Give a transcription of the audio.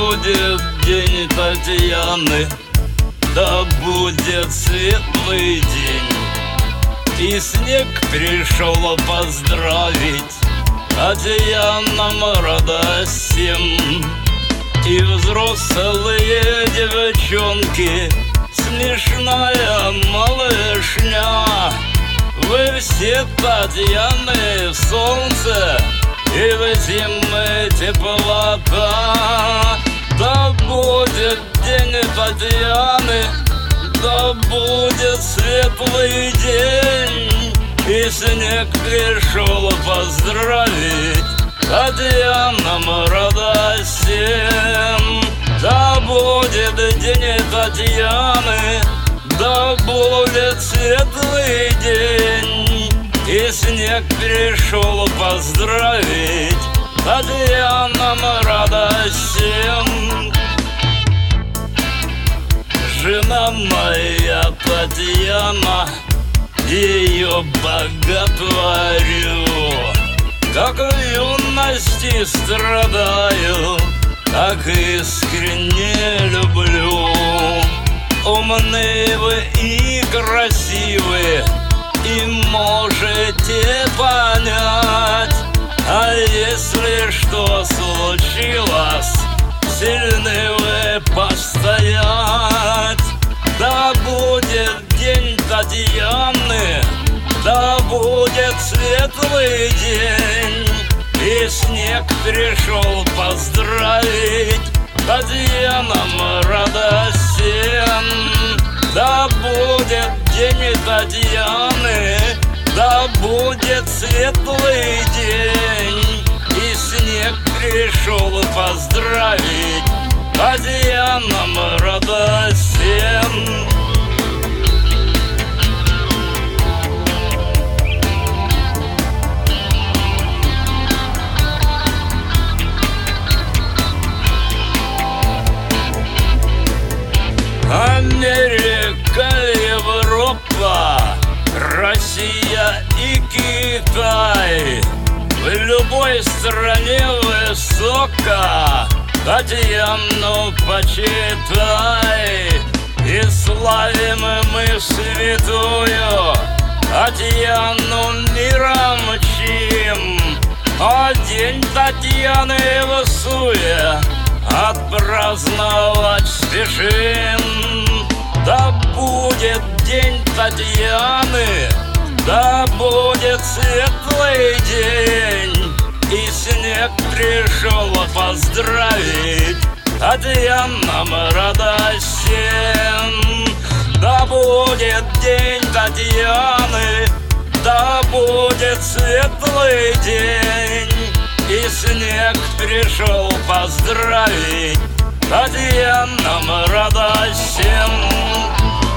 будет день Татьяны, да будет светлый день. И снег пришел поздравить Татьянам радость всем. И взрослые девчонки, смешная малышня, вы все Татьяны в солнце и в зимы теплота. Да будет день Татьяны, да будет светлый день. И снег пришел поздравить Татьянам радость всем. Да будет день Татьяны, да будет светлый день. И снег пришел поздравить Татьянам радость всем. Жена моя Татьяна, ее боготворю, как в юности страдаю, так искренне люблю. Умны вы и красивы, и можете понять, а если что случилось, сильны вы постоять. Да будет день Татьяны, да будет светлый день. И снег пришел поздравить Татьянам радость всем. Да будет день Татьяны, да будет светлый день. И снег пришел поздравить Татьянам радость всем. Америка, Европа, Россия и Китай. В любой стране высоко Татьяну почитай. И славим мы святую Татьяну миром чим. А день Татьяны в суе отпраздновать спешим. Да будет день Татьяны, да будет светлый день. И снег пришел поздравить Татьянам радость всем. Да будет день Татьяны, да будет светлый день. И снег пришел поздравить Татьянам радость всем.